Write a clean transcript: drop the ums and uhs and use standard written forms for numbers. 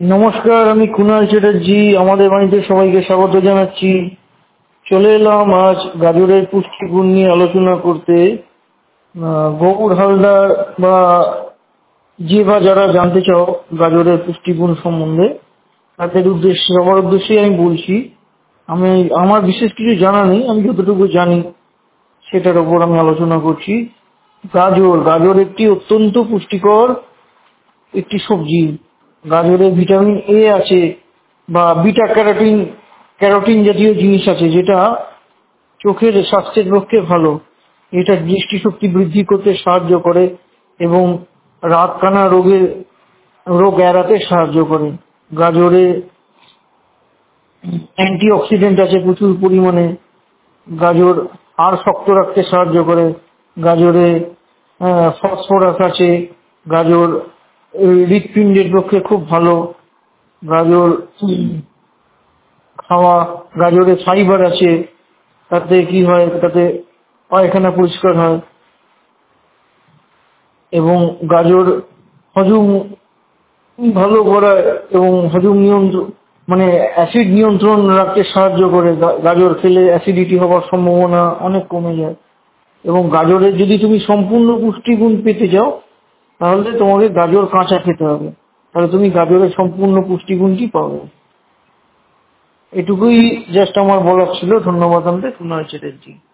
নমস্কার, আমি কুনাল চ্যাটার্জি আমাদের বাড়িতে সবাইকে স্বাগত জানাচ্ছি। চলে এলাম আজ গাজরের পুষ্টিগুণ নিয়ে আলোচনা করতে। গৌর হালদার বা যারা জানতে চাও গাজরের পুষ্টিগুণ সম্বন্ধে, তাদের উদ্দেশ্যে সবার উদ্দেশ্যেই আমি বলছি। আমি আমার বিশেষ কিছু জানা নেই, আমি যতটুকু জানি সেটার উপর আমি আলোচনা করছি। গাজর একটি অত্যন্ত পুষ্টিকর একটি সবজি। গাজরে ভিটামিন এ আছে বা বিটা ক্যারোটিন ক্যারোটিন জাতীয় জিনিস আছে, যেটা চোখের স্বাস্থ্যের পক্ষে ভালো। এটা দৃষ্টিশক্তি বৃদ্ধি করতে সাহায্য করে এবং রাতকানা রোগ এড়াতে সাহায্য করে। গাজরে অ্যান্টিঅক্সিডেন্ট আছে প্রচুর পরিমাণে। গাজর হাড় শক্ত রাখতে সাহায্য করে। গাজরে ফসফরাস আছে। গাজর হৃৎপিণ্ডের পক্ষে খুব ভালো। গাজর খাওয়া, গাজরে ফাইবার আছে, তাতে কি হয়, তাতে পায়খানা পরিষ্কার হয় এবং গাজর হজম ভালো করায় এবং হজম নিয়ন্ত্রণ মানে অ্যাসিড নিয়ন্ত্রণ রাখতে সাহায্য করে। গাজর খেলে অ্যাসিডিটি হওয়ার সম্ভাবনা অনেক কমে যায়। এবং গাজরের যদি তুমি সম্পূর্ণ পুষ্টিগুণ পেতে চাও, তাহলে তোমাকে গাজর কাঁচা খেতে হবে, তাহলে তুমি গাজরের সম্পূর্ণ পুষ্টিগুণটি পাবে। এটুকুই জাস্ট আমার বলার ছিল। ধন্যবাদ। আমাদের কুনাল চ্যাটার্জি।